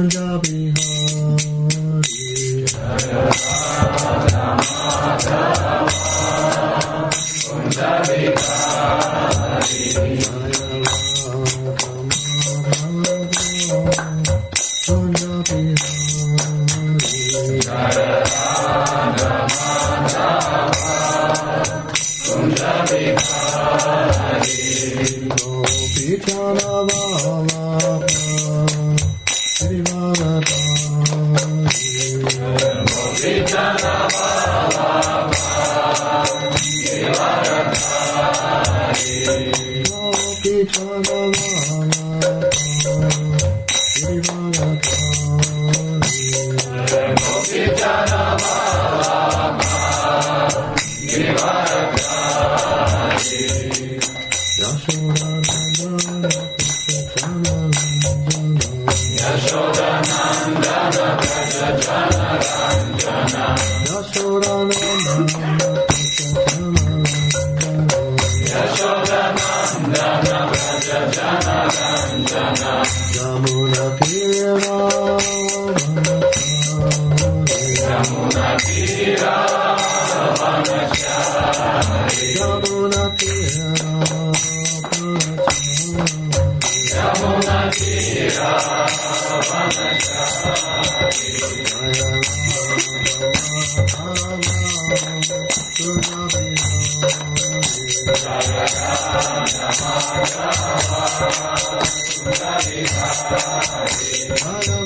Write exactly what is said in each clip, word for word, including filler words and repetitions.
Kunja Bihari Jaya Radha Madhava Kunja Bihari Jaya Radha Madhava Kunja Bihari Jaya Radha Madhava Kunja Bihari Gopi Chala Vallabha Sri Radharani Gopi Chala Vallabha Sri Radharani Gopi Chala Vallabha Sri Radharani Gopi Chala Vallabha Sri Radharani Yashoda Nandana Braja Jana Ranjana Yashoda Nandana Yashoda Nandana Braja Jana Ranjana Yamuna Tira Yamuna Tira Vanachari Yamuna Tira Yamuna Tira Vanachari Jaya Radha Madhava Kunja Bihari Jaya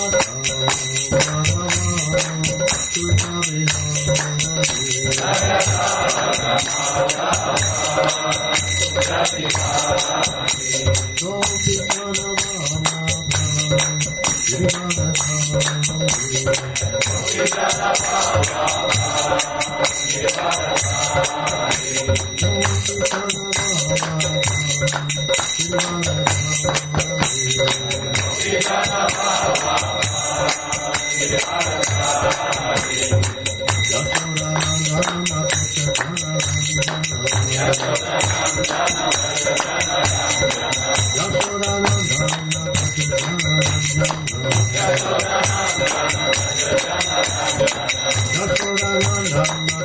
Radha Madhava Kunja Bihari Gopi Chala Vallabha Sri Radharani Gopi Chala Vallabha Sri Radharani Gopi Chala Vallabha Sri Radharani Gopi Chala Vallabha Sri Radharani Yashoda Nandana Yashoda Nandana Yashoda Nandana Yashoda Nandana Yashoda Nandana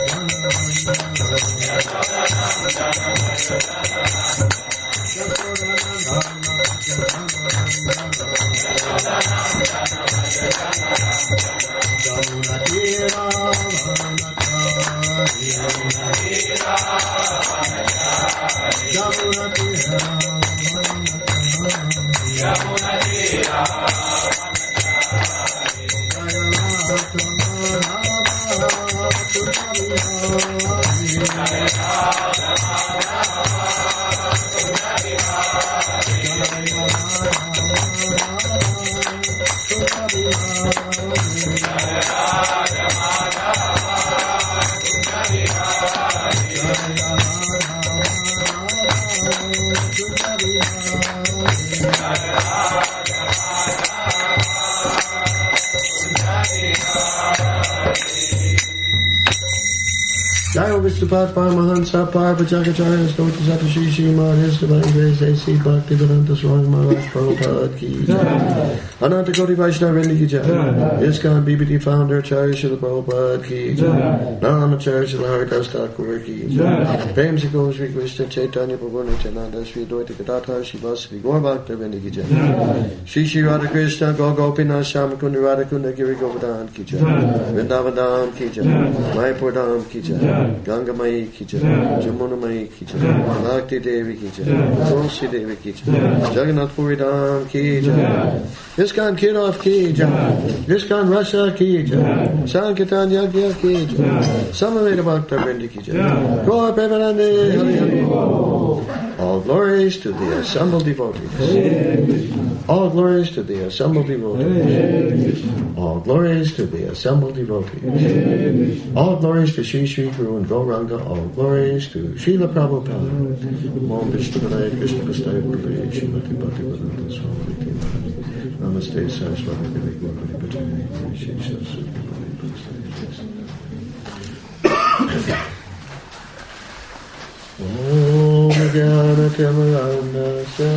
Yamuna Tira Vanachari Yamuna Tira Vanachari Yamuna Tira Vanachari Yamuna Tira Vanachari Jaya Radha Madhava Kunja Bihari Jaya Radha Madhava Kunja Bihari Jaya Radha Kunja Bihari Jaya Radha Madhava Kunja Bihari Jaya Radha Kunja Bihari Jaya Radha Kunja Bihari Jai Vishnupat Paramahansa Parvajagacharya Stoti Satashi Srimad His Divine Grace A C Bhaktivedanta Swami Maharaj Prabhupada Ki Jai Ananta Koti Vaishnava Vrinda Ki Jai ISKCON B B D Founder Acharya Srila Prabhupada Ki Jai Namacharya Srila Haridas Thakur Ki Jai Prem Se Go Shri Krishna Chaitanya Prabhu Nityananda Shri Advaita Gadadhar Shri Vasudeva Gaur Bhakta Vrinda Ki Jai Shri Shri Radha Krishna Gaur Gopinath Shyamakunda Radha Kunda Giri Govardhan Ki Jai Vrindavan Dham Ki Jai Mayapur Dham Ki Jai Ganga Mai Ki Jai Jamuna Mai Ki Jai Bhakti Devi Ki Jai Tulsi Devi Ki Jai Jagannath Puri Dham Ki Jai ISKCON Kirov Ki Jai ISKCON Russia Ki Jai Sankirtan Yagya Ki Jai Samaveda Bhakta Vrinda Ki Jai Gaur Premanande Hari Hari All glories to the assembled devotees. All glories to the assembled devotees. All glories to the assembled devotees. All glories to Sri Sri Guru and Gauranga. All glories to Srila Prabhupada. Om Vishnu Padaya Krishna Prasthaya Purvaya Srimati Bhaktivedanta Swami Nityananda. Namaste Saraswati Devi Gaurani Bhatani Shri Saraswati Om Jnanatimarandasya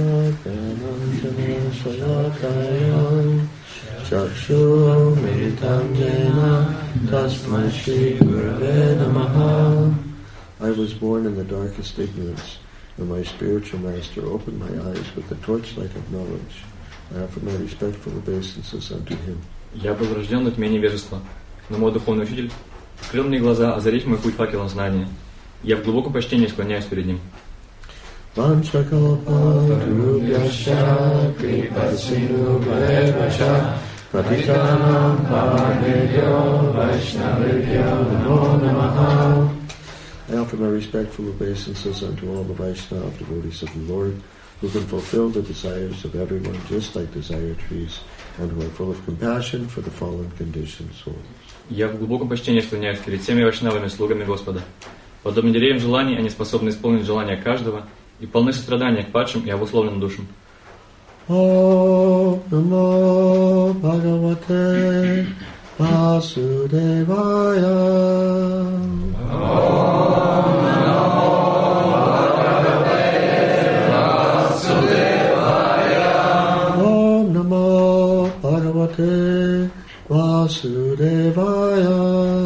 Jnananjanasalakaya Chakshu Meditam Jena Tasmai Shri Gurave Namaha. I was born in the darkest ignorance, and my spiritual master opened my eyes with the torchlight of knowledge. I offer my respectful obeisances unto him. Я был рожден в тьме невежества, но мой духовный учитель открыл мне глаза, озарив мой путь факелом знания. Я в глубоком почтении склоняюсь перед ним. I offer my respectful obeisances unto all the Vaishnava devotees of the Lord, who can fulfill the desires of everyone just like desire trees, and who are full of compassion for the fallen conditioned souls. Я в глубоком почтении склоняюсь перед всеми вайшнавами, слугами Господа. Подобно деревьям желаний, они способны исполнить желания каждого и полны сострадания к падшим и обусловленным душам. Om Namo Bhagavate Vasudevaya. Om Namo Bhagavate Vasudevaya.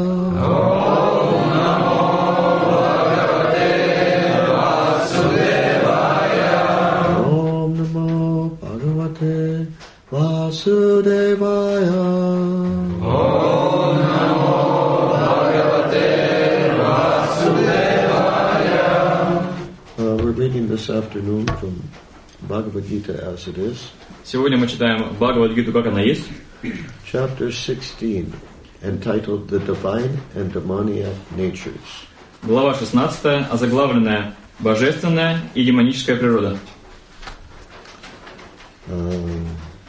Om Namo Bhagavate Vasudevaya. Om Namo Bhagavate Vasudevaya. Uh, we're reading this afternoon from Bhagavad Gita as it is. Сегодня мы читаем Бхагавад-гиту, как она есть. Chapter sixteen, entitled The Divine and Demoniac Natures. Глава шестнадцатая, озаглавленная «Божественная и демоническая природа». Um,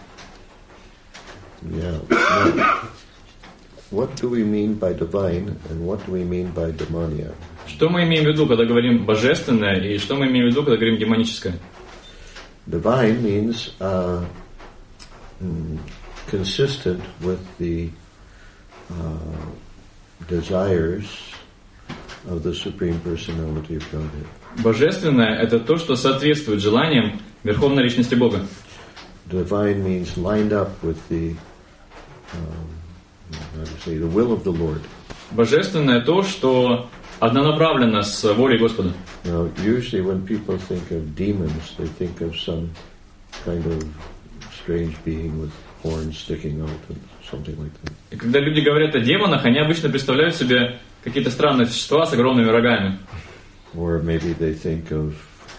yeah. Now, what do we mean by divine and what do we mean by demoniac? Что мы имеем в виду, когда говорим «божественное», и что мы имеем в виду, когда говорим «демоническое»? Divine means uh, mm, consistent with the uh, desires of the Supreme Personality of Godhead. Божественное – это то, что соответствует желаниям Верховной Личности Бога. Divine means lined up with the, um, how to say, the will of the Lord. Божественное – то, что однонаправленно с волей Господа. Now, usually when people think of demons, they think of some kind of strange being with horns sticking out and something like that. И когда люди говорят о демонах, они обычно представляют себе какие-то странные существа с огромными рогами. Or maybe they think of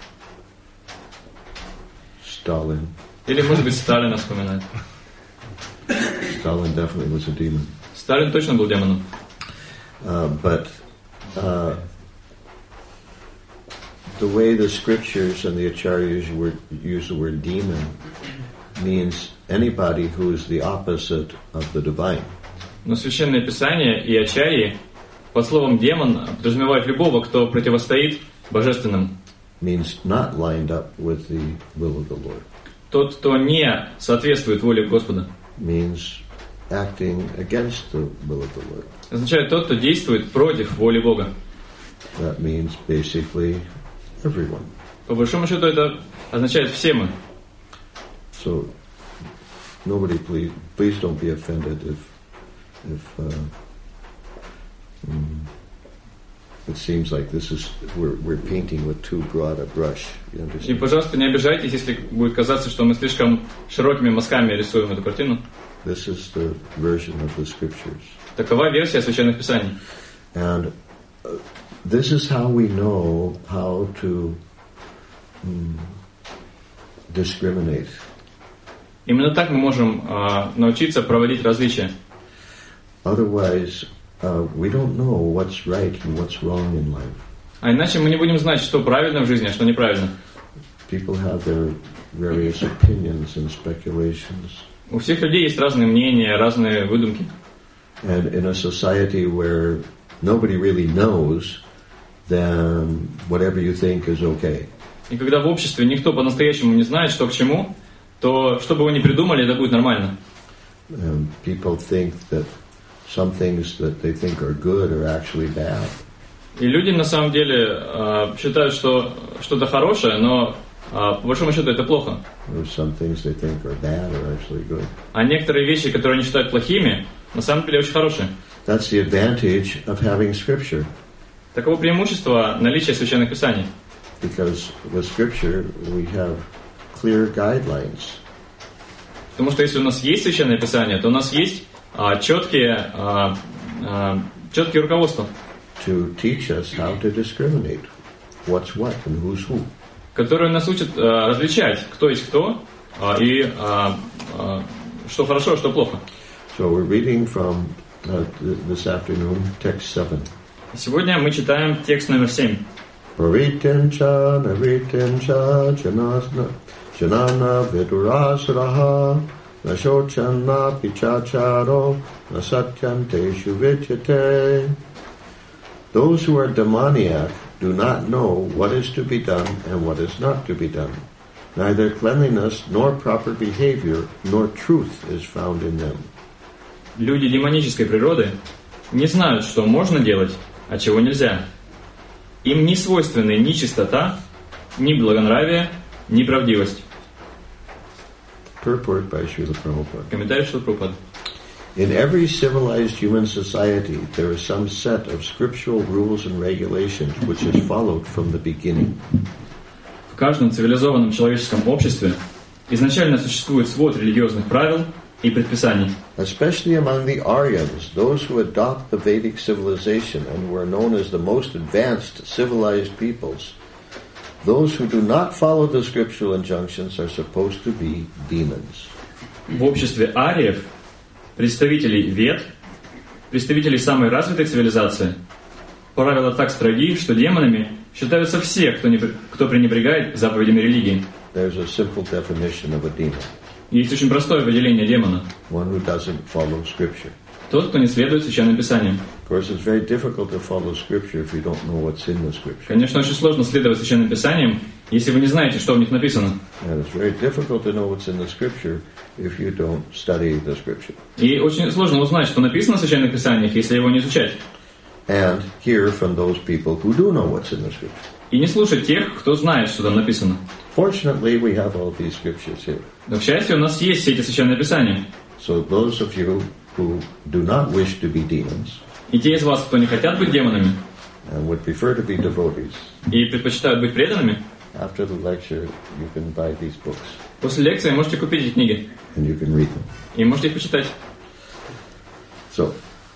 Stalin. Или, может быть, Сталина вспоминают. Stalin definitely was a demon. Сталин точно был демоном. Uh, but uh, the way the scriptures and the acharyas word, use the word demon means anybody who is the opposite of the divine. Но Священное Писание и ачарьи под словом «демон» подразумевают любого, кто противостоит божественному. Means not lined up with the will of the Lord. Тот, кто не соответствует воле Господа. Means acting against the will of the Lord. Означает тот, кто действует против воли Бога. That means basically everyone. По большому счету это означает все мы. So nobody please please don't be offended if if uh, mm, it seems like this is we're we're painting with too broad a brush. You understand? И, пожалуйста, не обижайтесь, если будет казаться, что мы слишком широкими мазками рисуем эту картину. This is the version of the scriptures. Такова версия Священных Писаний. And uh, this is how we know how to mm, discriminate. Именно так мы можем uh, научиться проводить различия. Otherwise, uh, we don't know what's right and what's wrong in life. А иначе мы не будем знать, что правильно в жизни, а что неправильно. People have their various opinions and speculations. У всех людей есть разные мнения, разные выдумки. And in a society where nobody really knows, then whatever you think is okay. И когда в обществе никто по-настоящему не знает, что к чему, то что бы вы ни придумали, это будет нормально. And people think that some things that they think are good are actually bad. И люди на самом деле э, считают, что что-то хорошее, но э, по большому счету это плохо. Some things they think are bad are actually good. А некоторые вещи, которые они считают плохими, на самом деле очень хорошие. That's the advantage of having scripture. Таково преимущество наличия священных писаний. Because with scripture we have clear guidelines. Потому что если у нас есть священное писание, то у нас есть а, четкие, а, а, четкие руководства. To teach us how to discriminate what's what and who's who. Которые нас учат а, различать, кто есть кто, а, и а, а, что хорошо, а что плохо. So we're reading from uh, this afternoon text seven. Сегодня мы читаем текст номер семь. Paritincha naritincha janasna janana vidurasaraha nashochana pichacharo nasatyanteshu vidyate. Those who are demoniac do not know what is to be done and what is not to be done. Neither cleanliness nor proper behavior nor truth is found in them. Люди демонической природы не знают, что можно делать, а чего нельзя. Им не свойственны ни чистота, ни благонравие, ни правдивость. Purport by Srila Prabhupada. Комментарий Шрила Прабхупады. In every civilized human society, there is some set of scriptural rules and regulations which is followed from the beginning. В каждом цивилизованном человеческом обществе изначально существует свод религиозных правил и предписаний. Especially among the Aryans, those who adopt the Vedic civilization and were known as the most advanced civilized peoples, those who do not follow the scriptural injunctions are supposed to be demons. В обществе ариев, представителей Вед, представителей самой развитой цивилизации, правила так строги, что демонами считаются все, кто, не, кто пренебрегает заповедями религии. There's a simple definition of a demon. Есть очень простое определение демона. One who doesn't follow scripture. Тот, кто не следует священным писаниям. Of course, it's very difficult to follow scripture if you don't know what's in the scripture. Конечно, очень сложно следовать священным писаниям, если вы не знаете, что в них написано. And it's very difficult to know what's in the scripture if you don't study the scripture. И очень сложно узнать, что написано в священных писаниях, если его не изучать. And hear from those people who do know what's in the scripture. И не слушать тех, кто знает, что там написано. Fortunately, we have all these scriptures here. Но, к счастью, у нас есть все эти священные писания. So those of you who do not wish to be demons И те из вас, кто не хотят быть демонами and would prefer to be devotees, и предпочитают быть преданными, after the lecture you can buy these books после лекции можете купить эти книги and you can read them. и можете их почитать. So,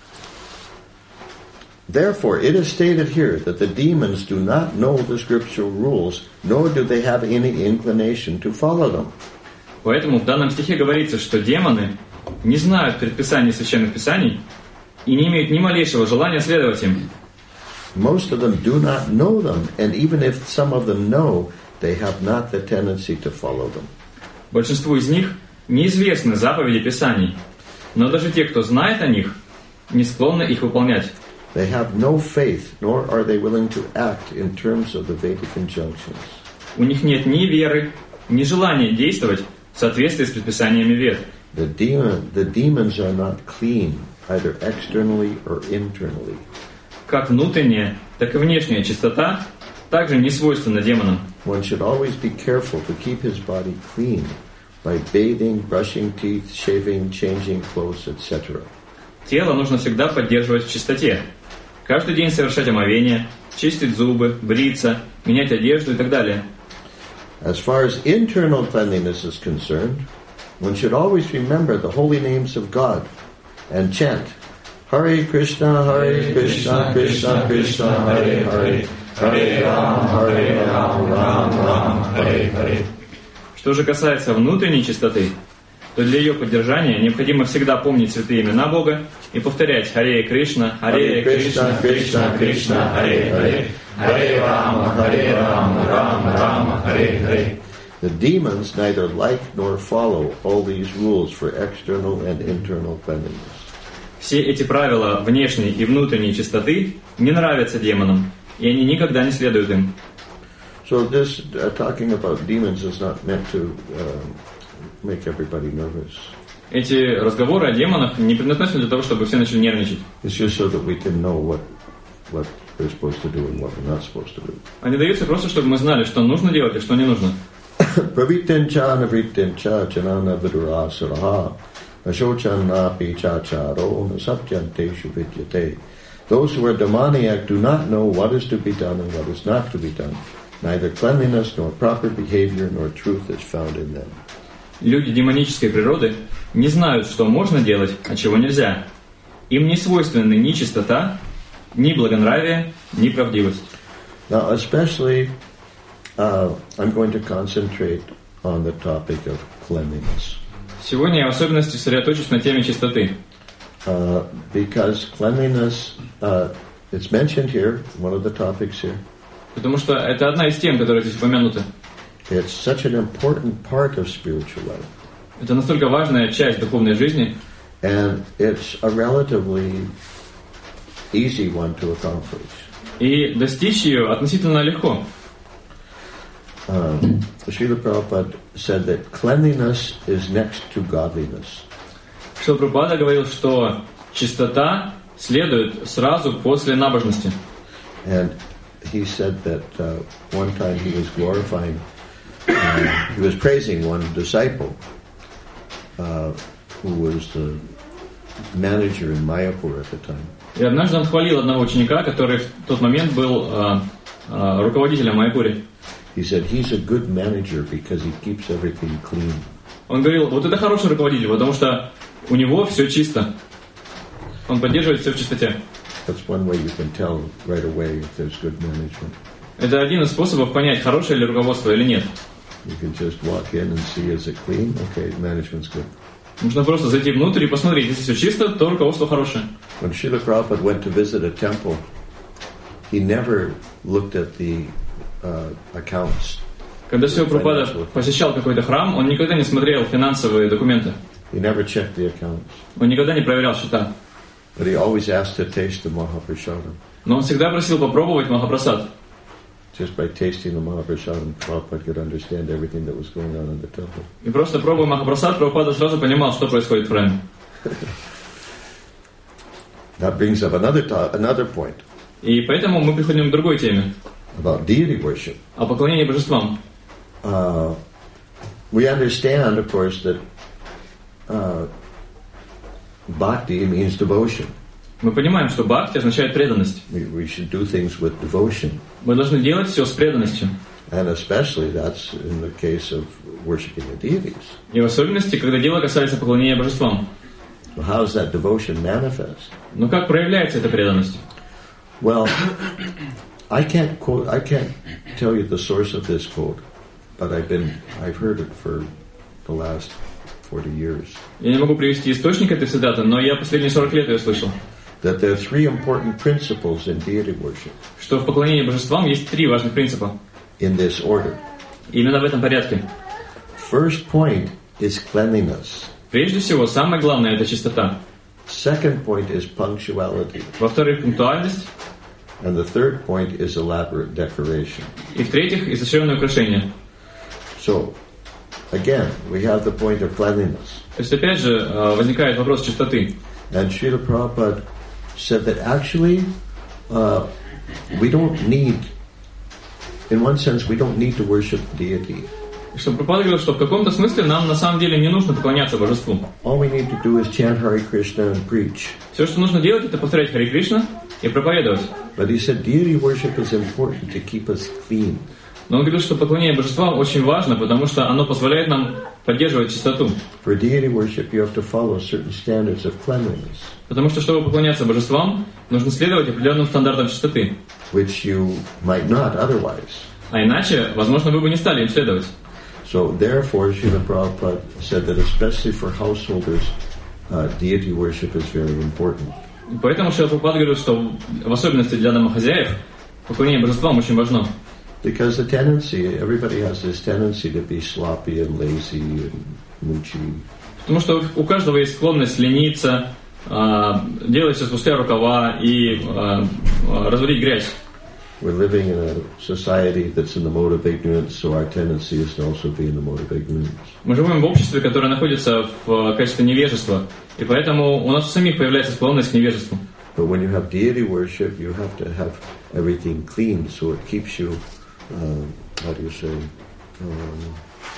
therefore, it is stated here that the demons do not know the scriptural rules, nor do they have any inclination to follow them. Поэтому в данном стихе говорится, что демоны не знают предписаний священных писаний и не имеют ни малейшего желания следовать им. Most of them do not know them, and even if some of them know, they have not the tendency to follow them. Большинству из них неизвестны заповеди писаний, но даже те, кто знает о них, не склонны их выполнять. They have no faith, nor are they willing to act in terms of the Vedic injunctions. У них нет ни веры, ни желания действовать в соответствии с предписаниями Вед. The demon, the demons are not clean, either externally or internally. Как внутренняя, так и внешняя чистота также не свойственна демонам. One should always be careful to keep his body clean by bathing, brushing teeth, shaving, changing clothes, et cetera. Тело нужно всегда поддерживать в чистоте. Каждый день совершать омовение, чистить зубы, бриться, менять одежду и так далее. As far as internal cleanliness is concerned, one should always remember the holy names of God and chant Hare Krishna, Hare Krishna, Krishna Krishna, Hare Hare, Hare Ram, Hare Ram, Ram Ram, Hare Hare. Что же касается внутренней чистоты, то для ее поддержания необходимо всегда помнить святые имена Бога и повторять Харе Кришна, Харе Кришна, Кришна Кришна, Харе Харе, Харе Рама, Харе Рама, Рама Рама, Харе Харе. The demons neither like nor follow all these rules for external and internal cleanliness. Все эти правила внешней и внутренней чистоты не нравятся демонам, и они никогда не следуют им. So this uh, talking about demons is not meant to uh, make everybody nervous. Эти разговоры о демонах не предназначены для того, чтобы все начали нервничать. It's just so that we can know what what we're supposed to do and what we're not supposed to do. Они даются просто, чтобы мы знали, что нужно делать и что не нужно. Pravritincha navritincha janana vidura suraha ashochanna pichacharo nasatyanteshu vidyate. Those who are demoniac do not know what is to be done and what is not to be done. Neither cleanliness nor proper behavior nor truth is found in them. Люди демонической природы не знают, что можно делать, а чего нельзя. Им не свойственны ни чистота, ни благонравие, ни правдивость. Now, especially, uh, I'm going to concentrate on the topic of cleanliness. Сегодня я в особенности сосредоточусь на теме чистоты. Uh, because cleanliness, uh, it's mentioned here, one of the topics here. Потому что это одна из тем, которые здесь упомянуты. It's such an important part of spiritual life. Это настолько важная часть духовной жизни. And it's a relatively easy one to accomplish. И достичь ее относительно легко. Um, Srila Prabhupada said that cleanliness is next to godliness. Шрила Прабхупада говорил, что чистота следует сразу после набожности. And he said that uh, one time he was glorifying, uh, he was praising one disciple uh, who was the manager in Mayapur at the time. И однажды он хвалил одного ученика, который в тот момент был э, э, руководителем в Майяпуре. He said he's a good manager because he keeps everything clean. Он говорил, вот это хороший руководитель, потому что у него все чисто. Он поддерживает все в чистоте. That's one way you can tell right away if there's good management. Это один из способов понять, хорошее ли руководство или нет. You can just walk in and see is it clean? Okay, management's good. Нужно просто зайти внутрь и посмотреть, если все чисто, то руководство хорошее. When Srila Prabhupada went to visit a temple, he never looked at the uh, accounts. Когда Шрила Прабхупада посещал какой-то храм, он никогда не смотрел финансовые документы. He never checked the accounts. Он никогда не проверял счета. But he always asked to taste the Mahaprasadam. Но он всегда просил попробовать Махапрасад. Just by tasting the Mahaprasadam, Prabhupada could understand everything that was going on in the temple. И просто пробуя Махапрасад, Прабхупада сразу понимал, что происходит в храме. That brings up another to- another point. И поэтому мы приходим к другой теме. About deity worship. О поклонении божествам. Uh, we understand, of course, that uh, bhakti means devotion. Мы понимаем, что бхакти означает преданность. We, we should do things with devotion. Мы должны делать все с преданностью. And especially that's in the case of worshiping the deities. И в особенности, когда дело касается поклонения божествам. Well, how does that devotion manifest? Но как проявляется эта преданность? Well, I can't quote, I can't tell you the source of this quote, but I've been, I've heard it for the last forty years. Я не могу привести источник этой цитаты, но я последние сорок лет ее слышал. That there are three important principles in deity worship. Что в поклонении божествам есть три важных принципа. In this order. Именно в этом порядке. First point is cleanliness. Прежде всего, самое главное – это чистота. Second point is punctuality. Во-вторых, пунктуальность. And the third point is elaborate decoration. И в-третьих, изощренное украшение. So, again, we have the point of cleanliness. То есть, опять же, возникает вопрос чистоты. And Srila Prabhupada said that actually, uh, we don't need, in one sense, we don't need to worship deity. Что Прабхупада говорил, что в каком-то смысле нам на самом деле не нужно поклоняться божеству. All we need to do is chant Hare Krishna and preach. Все, что нужно делать, это повторять Харе Кришна и проповедовать. But he said deity worship is important to keep us clean. Но он говорил, что поклонение божествам очень важно, потому что оно позволяет нам поддерживать чистоту. For deity worship, you have to follow certain standards of cleanliness. Потому что, чтобы поклоняться божествам, нужно следовать определенным стандартам чистоты. Which you might not otherwise. А иначе, возможно, вы бы не стали им следовать. So therefore, Srila Prabhupada said that especially for householders, uh, deity worship is very important. И поэтому Шрила Прабхупада говорил, что в особенности для домохозяев поклонение божествам очень важно. Because the tendency, everybody has this tendency to be sloppy and lazy and moochy. Потому что у каждого есть склонность лениться, делать все спустя рукава и разводить грязь. We're living in a society that's in the mode of ignorance, so our tendency is to also be in the mode of ignorance. Мы живем в обществе, которое находится в качестве невежества, и поэтому у нас у самих появляется склонность к невежеству. But when you have deity worship, you have to have everything clean, so it keeps you, uh, how do you say, um,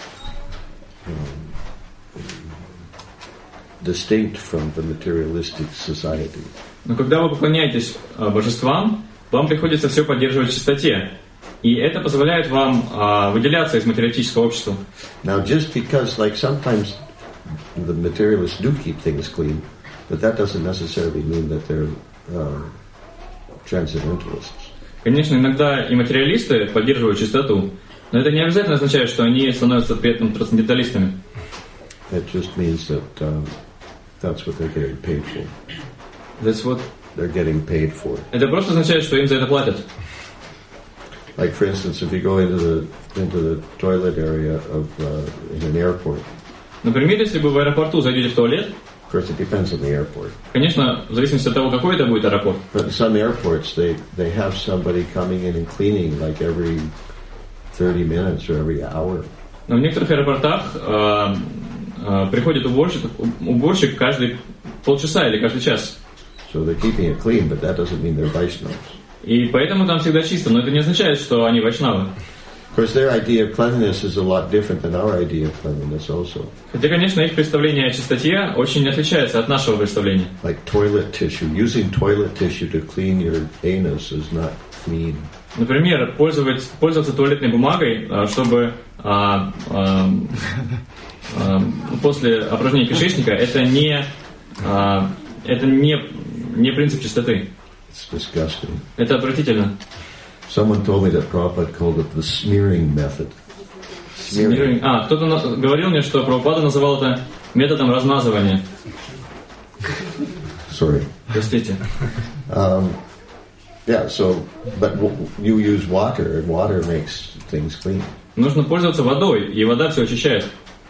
um, distinct from the materialistic society. Но когда вы поклоняетесь божествам, вам приходится все поддерживать в чистоте. И это позволяет вам uh, выделяться из материалистического общества. Now, just because, like, sometimes the materialists do keep things clean, but that doesn't necessarily mean that they're uh, transcendentalists. Конечно, иногда и материалисты поддерживают чистоту, но это не обязательно означает, что они становятся при этом трансценденталистами. It just means that um, that's what they're getting paid for. That's what they're getting paid for. Это просто означает, что им за это платят. Like, for instance, if you go into the into the toilet area of uh, in an airport. Например, если вы в аэропорту зайдете в туалет. Of course, it depends on the airport. Конечно, в зависимости от того, какой это будет аэропорт. But in some airports, they they have somebody coming in and cleaning like every thirty minutes or every hour. Но в некоторых аэропортах э, э, приходит уборщик, уборщик каждые полчаса или каждый час. So they're keeping it clean, but that doesn't mean they're Vaishnavas. И поэтому там всегда чисто, но это не означает, что они вайшнавы. Of course, their idea of cleanliness is a lot different than our idea of cleanliness also. Хотя, конечно, их представление о чистоте очень отличается от нашего представления. Like toilet tissue, using toilet tissue to clean your anus is not clean. Например, пользоваться, пользоваться туалетной бумагой, чтобы а, а, а, после опорожнения кишечника, это не, а, это не, не принцип чистоты. It's disgusting. Это отвратительно. Someone told me that Prabhupada called it the smearing method. Smearing. А, кто-то на- говорил мне, что Прабхупада называл это методом размазывания. Sorry. Простите. Um, yeah, so, but w- you use water, and water makes things clean. Нужно пользоваться водой, и вода все очищает.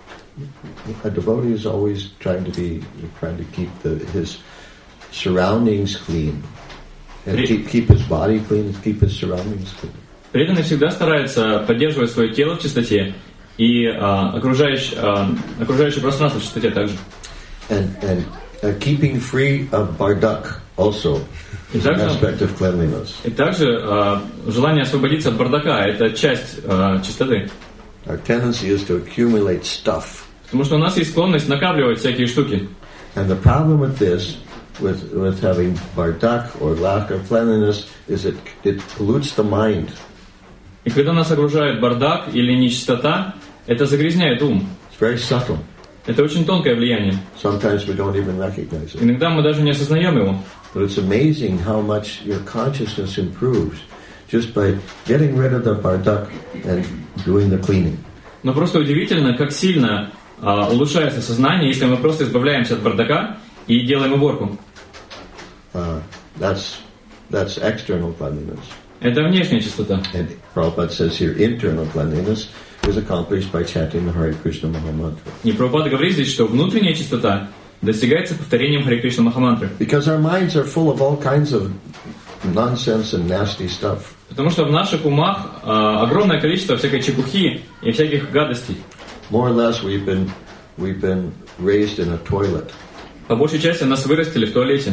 A devotee is always trying to be, trying to keep the, his surroundings clean. And keep, keep his body clean, keep his surroundings clean. Преданный всегда старается поддерживать свое тело в чистоте и а, окружающее, а, окружающее пространство в чистоте также. And, and uh, keeping free of bardak also is an aspect of cleanliness. И также а, желание освободиться от бардака – это часть а, чистоты. Our tendency is to accumulate stuff. Потому что у нас есть склонность накапливать всякие штуки. And the problem with this, with with having bardak or lack of cleanliness, is it it pollutes the mind. И когда нас окружает бардак или нечистота, это загрязняет ум. It's very subtle. Это очень тонкое влияние. Sometimes we don't even recognize it. Иногда мы даже не осознаем его. But it's amazing how much your consciousness improves just by getting rid of the bardak and doing the cleaning. Но просто удивительно, как сильно а, улучшается сознание, если мы просто избавляемся от бардака и делаем уборку. Uh, that's that's external cleanliness. Это внешняя чистота. And Prabhupada says here, internal cleanliness is accomplished by chanting the Hare Krishna Mahamantra. И Прабхупада говорит здесь, что внутренняя чистота достигается повторением Харе Кришна Махамантры. Because our minds are full of all kinds of nonsense and nasty stuff. Потому что в наших умах а, огромное количество всякой чепухи и всяких гадостей. More or less, we've been we've been raised in a toilet. По большей части нас вырастили в туалете.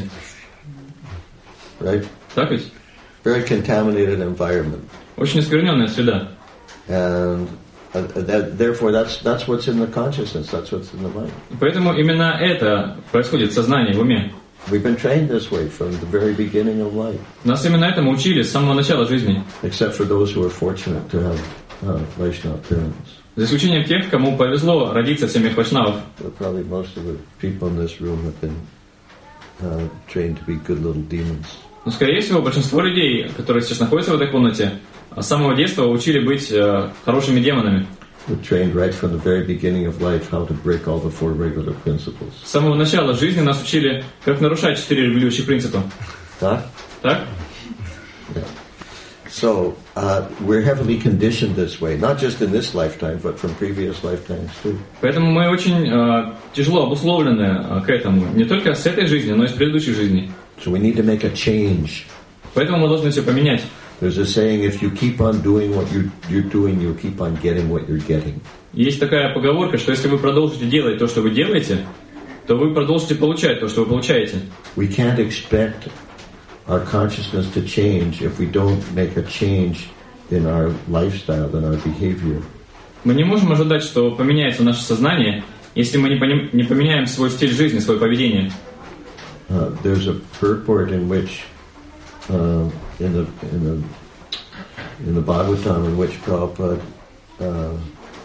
Right? Так ведь? Very contaminated environment. Очень оскверненная среда. And uh, that, therefore, that's that's what's in the consciousness. That's what's in the mind. Поэтому именно это происходит в сознании, в уме. We've been trained this way from the very beginning of life. Нас именно этому учили с самого начала жизни. Except for those who are fortunate to have uh, Vaishnava parents. За исключением тех, кому повезло родиться в семьях вайшнавов. But probably most of the people in this room have been uh, trained to be good little demons. Но, скорее всего, большинство людей, которые сейчас находятся в этой комнате, с самого детства учили быть э, хорошими демонами. We're trained right from the very beginning of life how to break all the four regular principles. С самого начала жизни нас учили, как нарушать четыре регулирующих принципа. Huh? Так? Yeah. So uh, we're heavily conditioned this way, not just in this lifetime, but from previous lifetimes too. Поэтому мы очень э, тяжело обусловлены э, к этому, не только с этой жизни, но и с предыдущей жизни. So we need to make a change. Поэтому мы должны все поменять. There's a saying, if you keep on doing what you, you're doing, you'll keep on getting what you're getting. Есть такая поговорка, что если вы продолжите делать то, что вы делаете, то вы продолжите получать то, что вы получаете. We can't expect our consciousness to change if we don't make a change in our lifestyle, in our behavior. Мы не можем ожидать, что поменяется наше сознание, если мы не, поним, не поменяем свой стиль жизни, свое поведение. Uh, there's a purport in which, uh, in the in the in the Bhagavatam, in which Prabhupada uh,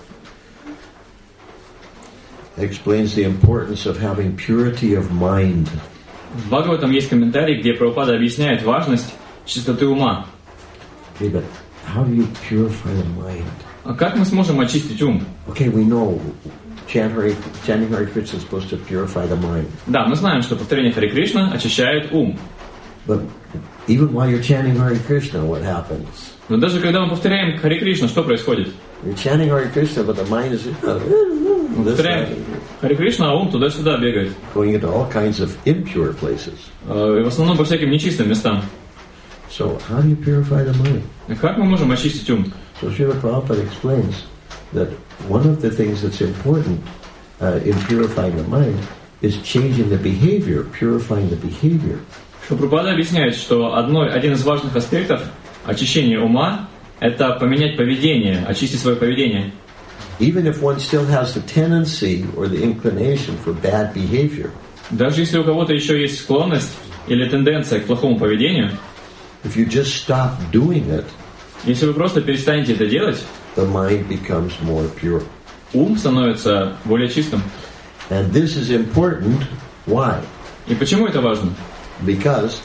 explains the importance of having purity of mind. В Бхагаватам есть комментарий, где Прабхупада объясняет важность чистоты ума. Okay, but how do you purify the mind? А как мы сможем очистить ум? Okay, we know chant Hare, chanting Hare Krishna is supposed to purify the mind. Да, мы знаем, что повторение Харе Кришна очищает ум. But even while you're chanting Hare Krishna, what happens? Но даже когда мы повторяем Харе Кришна, что происходит? You're chanting Hare Krishna, but the mind is Мы повторяем Харе Кришна, а ум туда-сюда бегает. Going into all kinds of impure places. И в основном по всяким нечистым местам. So how do you purify the mind? Как мы можем очистить ум? So Srila Prabhupada explains that one of the things that's important uh, in purifying the mind is changing the behavior, purifying the behavior. Прабхупада объясняет, что одно, один из важных аспектов очищения ума – это поменять поведение, очистить свое поведение. Even if one still has the tendency or the inclination for bad behavior. Даже если у кого-то еще есть склонность или тенденция к плохому поведению, if you just stop doing it, если вы просто перестанете это делать, the mind becomes more pure. Ум становится более чистым. And this is important. Why? И почему это важно? Because